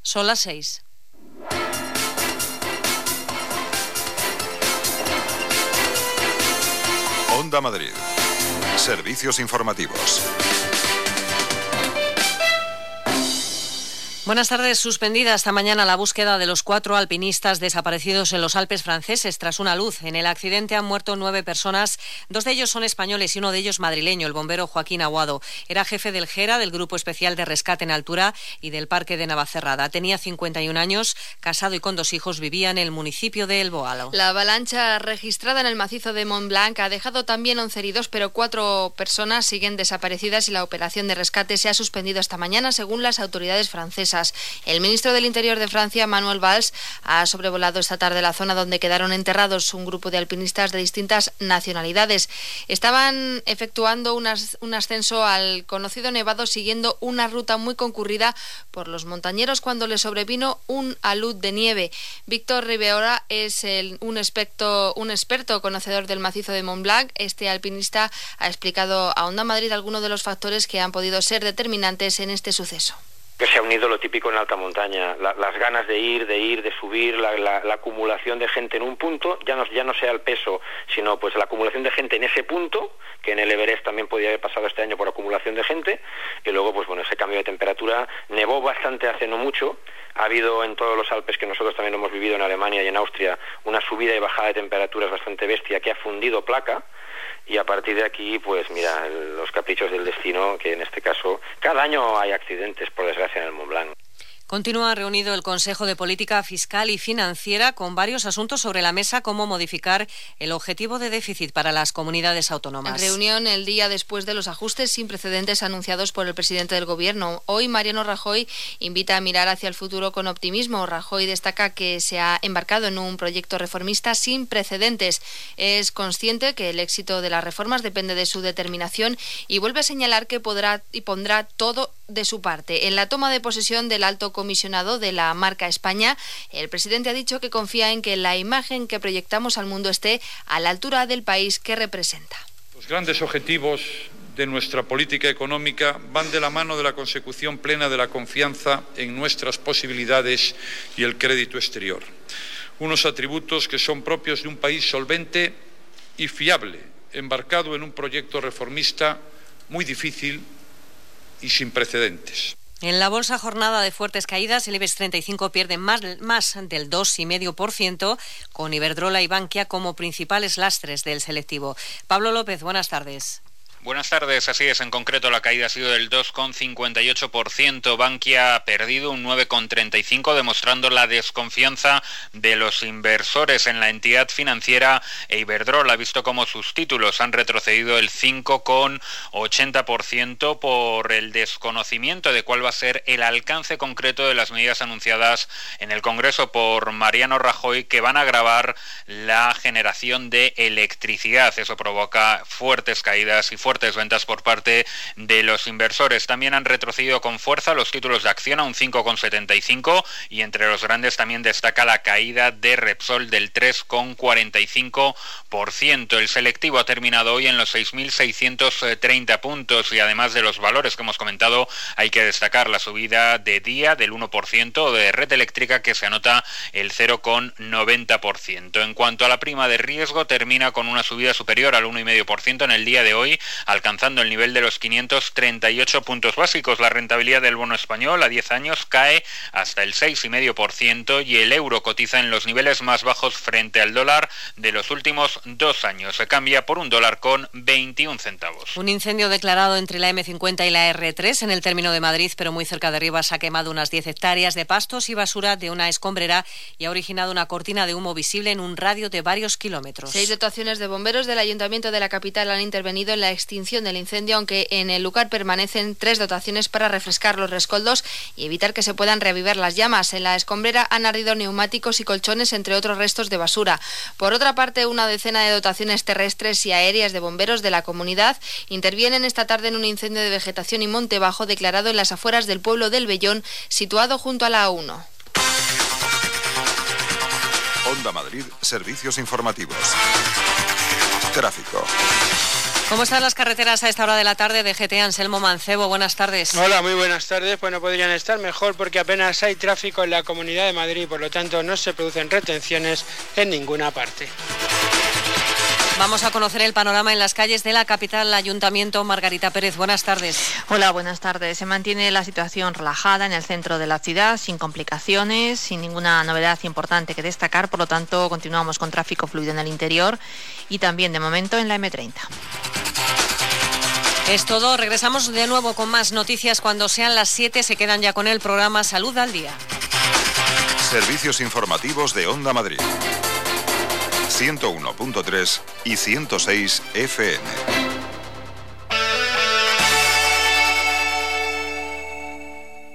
Son las 6. Onda Madrid. Servicios informativos. Buenas tardes. Suspendida esta mañana la búsqueda de los 4 alpinistas desaparecidos en los Alpes franceses tras una luz. En el accidente han muerto 9 personas, 2 de ellos son españoles y uno de ellos madrileño, el bombero Joaquín Aguado. Era jefe del GERA, del Grupo Especial de Rescate en Altura y del Parque de Navacerrada. Tenía 51 años, casado y con 2 hijos, vivía en el municipio de El Boalo. La avalancha registrada en el macizo de Mont Blanc ha dejado también 11 heridos, pero 4 personas siguen desaparecidas y la operación de rescate se ha suspendido esta mañana, según las autoridades francesas. El ministro del Interior de Francia, Manuel Valls, ha sobrevolado esta tarde la zona donde quedaron enterrados un grupo de alpinistas de distintas nacionalidades. Estaban efectuando un ascenso al conocido nevado siguiendo una ruta muy concurrida por los montañeros cuando les sobrevino un alud de nieve. Víctor Ribeora es un experto conocedor del macizo de Mont Blanc. Este alpinista ha explicado a Onda Madrid algunos de los factores que han podido ser determinantes en este suceso. Que se ha unido lo típico en alta montaña, las ganas de ir, de subir, la acumulación de gente en un punto, ya no sea el peso, sino pues la acumulación de gente en ese punto, que en el Everest también podía haber pasado este año por acumulación de gente, y luego pues bueno, ese cambio de temperatura. Nevó bastante hace no mucho, ha habido en todos los Alpes, que nosotros también hemos vivido en Alemania y en Austria, una subida y bajada de temperaturas bastante bestia que ha fundido placa. Y a partir de aquí, pues mira, los caprichos del destino, que en este caso, cada año hay accidentes, por desgracia, en el Mont Blanc. Continúa reunido el Consejo de Política Fiscal y Financiera con varios asuntos sobre la mesa, como modificar el objetivo de déficit para las comunidades autónomas. Reunión el día después de los ajustes sin precedentes anunciados por el presidente del Gobierno. Hoy Mariano Rajoy invita a mirar hacia el futuro con optimismo. Rajoy destaca que se ha embarcado en un proyecto reformista sin precedentes. Es consciente que el éxito de las reformas depende de su determinación y vuelve a señalar que podrá y pondrá todo de su parte. En la toma de posesión del alto comisionado de la marca España, el presidente ha dicho que confía en que la imagen que proyectamos al mundo esté a la altura del país que representa. Los grandes objetivos de nuestra política económica van de la mano de la consecución plena de la confianza en nuestras posibilidades y el crédito exterior. Unos atributos que son propios de un país solvente y fiable, embarcado en un proyecto reformista muy difícil y sin precedentes. En la bolsa, jornada de fuertes caídas. El IBEX 35 pierde más del 2,5%, con Iberdrola y Bankia como principales lastres del selectivo. Pablo López, buenas tardes. Buenas tardes, así es, en concreto la caída ha sido del 2,58%, Bankia ha perdido un 9,35%, demostrando la desconfianza de los inversores en la entidad financiera, e Iberdrola ha visto como sus títulos han retrocedido el 5,80% por el desconocimiento de cuál va a ser el alcance concreto de las medidas anunciadas en el Congreso por Mariano Rajoy, que van a agravar la generación de electricidad. Eso provoca fuertes caídas y fuertes ventas por parte de los inversores. También han retrocedido con fuerza los títulos de Acciona, un 5,75%, y entre los grandes también destaca la caída de Repsol del 3,45%. El selectivo ha terminado hoy en los 6.630 puntos, y además de los valores que hemos comentado, hay que destacar la subida de Día del 1%, de Red Eléctrica, que se anota el 0,90%. En cuanto a la prima de riesgo, termina con una subida superior al 1,5% en el día de hoy, alcanzando el nivel de los 538 puntos básicos. La rentabilidad del bono español a 10 años cae hasta el 6,5% y el euro cotiza en los niveles más bajos frente al dólar de los últimos 2 años. Se cambia por $1,21. Un incendio declarado entre la M50 y la R3 en el término de Madrid, pero muy cerca de Rivas, ha quemado unas 10 hectáreas de pastos y basura de una escombrera y ha originado una cortina de humo visible en un radio de varios kilómetros. 6 dotaciones de bomberos del Ayuntamiento de la capital han intervenido en la extinción del incendio, aunque en el lugar permanecen 3 dotaciones para refrescar los rescoldos y evitar que se puedan reavivar las llamas. En la escombrera han ardido neumáticos y colchones, entre otros restos de basura. Por otra parte, una decena de dotaciones terrestres y aéreas de bomberos de la comunidad intervienen esta tarde en un incendio de vegetación y monte bajo declarado en las afueras del pueblo del Vellón, situado junto a la A1. Onda Madrid, servicios informativos. Tráfico. ¿Cómo están las carreteras a esta hora de la tarde? DGT, Anselmo Mancebo, buenas tardes. Hola, muy buenas tardes. Pues no podrían estar mejor porque apenas hay tráfico en la Comunidad de Madrid, por lo tanto no se producen retenciones en ninguna parte. Vamos a conocer el panorama en las calles de la capital, Ayuntamiento. Margarita Pérez, buenas tardes. Hola, buenas tardes. Se mantiene la situación relajada en el centro de la ciudad, sin complicaciones, sin ninguna novedad importante que destacar. Por lo tanto, continuamos con tráfico fluido en el interior y también, de momento, en la M30. Es todo. Regresamos de nuevo con más noticias cuando sean las 7. Se quedan ya con el programa Salud al Día. Servicios informativos de Onda Madrid. 101.3 y 106 FM.